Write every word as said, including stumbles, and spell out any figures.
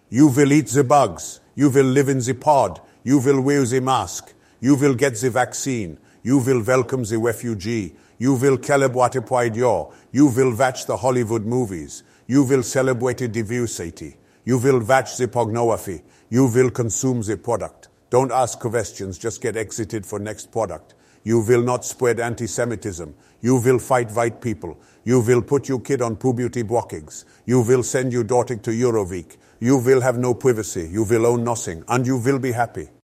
You will eat the bugs. You will live in the pod. You will wear the mask. You will get the vaccine. You will welcome the refugee. You will celebrate Pride. You will watch the Hollywood movies. You will celebrate the diversity. You will watch the pornography. You will consume the product. Don't ask questions, just get exited for next product. You will not spread anti-Semitism. You will fight white people. You will put your kid on puberty blockings. You will send your daughter to Euroweek. You will have no privacy. You will own nothing. And you will be happy.